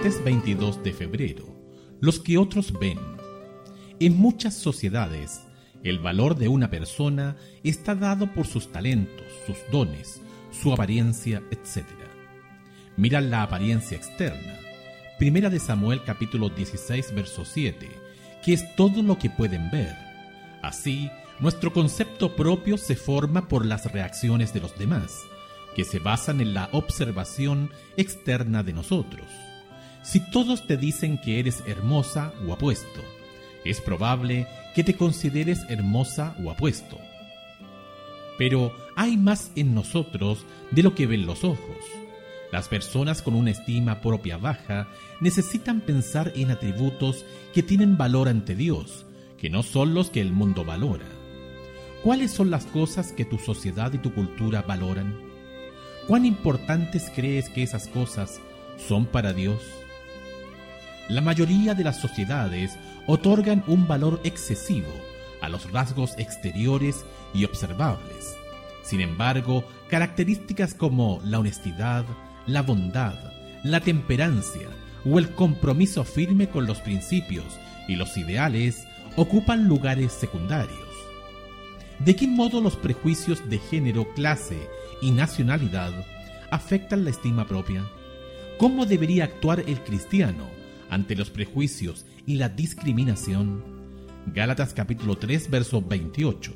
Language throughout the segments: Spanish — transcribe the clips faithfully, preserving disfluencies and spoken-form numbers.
Martes veintidós de febrero. Los que otros ven. En muchas sociedades, el valor de una persona está dado por sus talentos, sus dones, su apariencia, etcétera. Mira la apariencia externa. Primera de Samuel capítulo dieciséis, verso siete, que es todo lo que pueden ver. Así, nuestro concepto propio se forma por las reacciones de los demás, que se basan en la observación externa de nosotros. Si todos te dicen que eres hermosa o apuesto, es probable que te consideres hermosa o apuesto. Pero hay más en nosotros de lo que ven los ojos. Las personas con una estima propia baja necesitan pensar en atributos que tienen valor ante Dios, que no son los que el mundo valora. ¿Cuáles son las cosas que tu sociedad y tu cultura valoran? ¿Cuán importantes crees que esas cosas son para Dios? La mayoría de las sociedades otorgan un valor excesivo a los rasgos exteriores y observables. Sin embargo, características como la honestidad, la bondad, la temperancia o el compromiso firme con los principios y los ideales ocupan lugares secundarios. ¿De qué modo los prejuicios de género, clase y nacionalidad afectan la estima propia? ¿Cómo debería actuar el cristiano ante los prejuicios y la discriminación? Gálatas capítulo tres, verso veintiocho.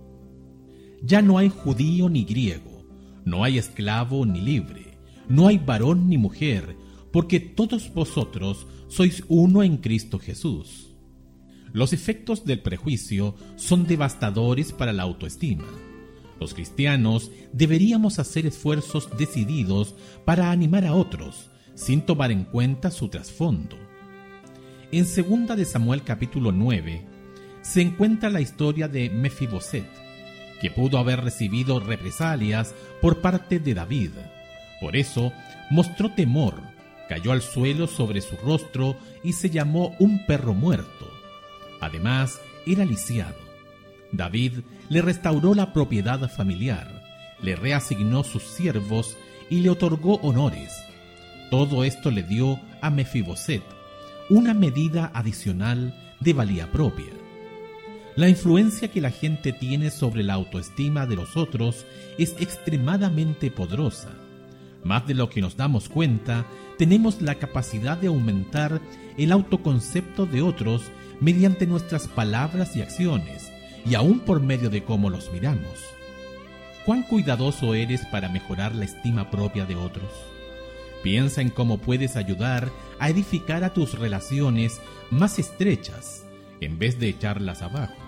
Ya no hay judío ni griego, no hay esclavo ni libre, no hay varón ni mujer, porque todos vosotros sois uno en Cristo Jesús. Los efectos del prejuicio son devastadores para la autoestima. Los cristianos deberíamos hacer esfuerzos decididos para animar a otros, sin tomar en cuenta su trasfondo. En segunda de Samuel capítulo nueve se encuentra la historia de Mefiboset, que pudo haber recibido represalias por parte de David. Por eso mostró temor, cayó al suelo sobre su rostro y se llamó un perro muerto. Además, era lisiado. David le restauró la propiedad familiar, le reasignó sus siervos y le otorgó honores. Todo esto le dio a Mefiboset una medida adicional de valía propia. La influencia que la gente tiene sobre la autoestima de los otros es extremadamente poderosa. Más de lo que nos damos cuenta, tenemos la capacidad de aumentar el autoconcepto de otros mediante nuestras palabras y acciones, y aún por medio de cómo los miramos. ¿Cuán cuidadoso eres para mejorar la estima propia de otros? Piensa en cómo puedes ayudar a edificar a tus relaciones más estrechas en vez de echarlas abajo.